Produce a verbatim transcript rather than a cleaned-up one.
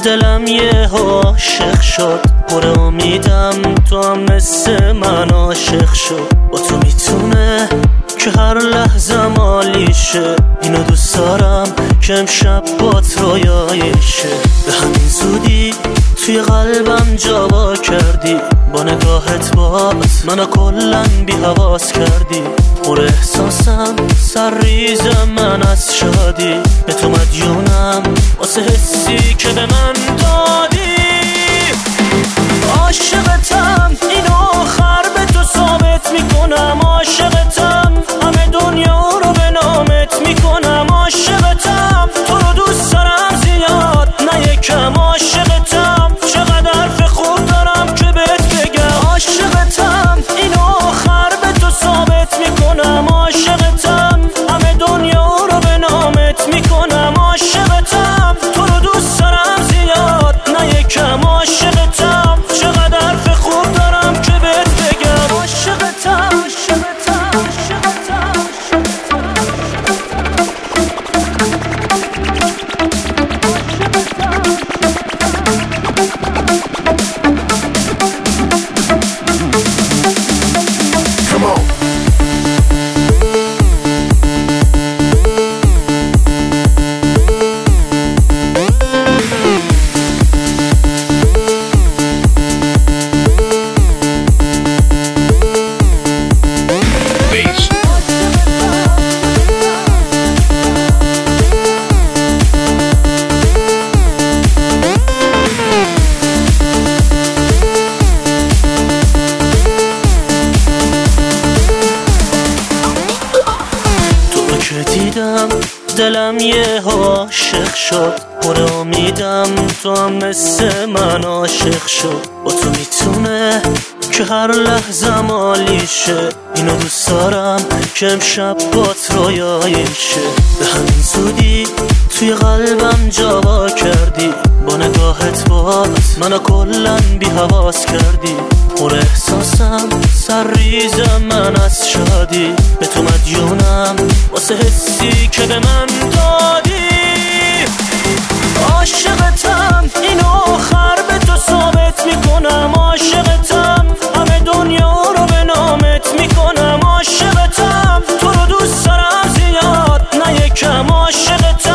دلم یه عاشق شد، پر امیدم تو هم مثل من عاشق شد. با تو میتونه که هر لحظه مالی شه، اینو دوست دارم که امشب بات رویایشه. به همین زودی توی قلبم جا وا کردی، با نگاهت باز منو کلن بی حواس کردی. پر احساسم سر ریزم من از شادی، به تو مدیونم واسه حسی که به من دادی. عاشقتم اینو آخر به تو ثابت میکنم، عاشقتم همه دنیا رو به نامت میکنم. عاشقتم تو رو دوست دارم زیاد نه یکم، عاشقتم چقدر حرف خوب دارم که بهت بگم. عاشقتم اینو آخر به تو ثابت میکنم، عاشقتم همه دنیا رو به نامت میکنم. عاشقتم تو رو دوست دارم زیاد نه یکم، عاشقتم چقدر حرف خوب دارم که بهت بگم. عاشقتم عاشقتم عاشقتم Come on. دیدم دلم یه عاشق شد، پر امیدم تو هم مثل من عاشق شد. با تو میتونه که هر لحظه مالی شه، اینو دوست دارم که امشب بات رویایشه. به همین زودی توی قلبم جا وا کردی، با نگاهت باز منو کلن بی حواس کردی. پر احساسم سر ریزم من از شادی، به تو مدیونم واسه حسی که به من دادی. عاشقتم اینو آخر به تو ثابت میکنم، عاشقتم همه دنیا رو به نامت میکنم. عاشقتم تو رو دوست دارم زیاد نه یکم، عاشقتم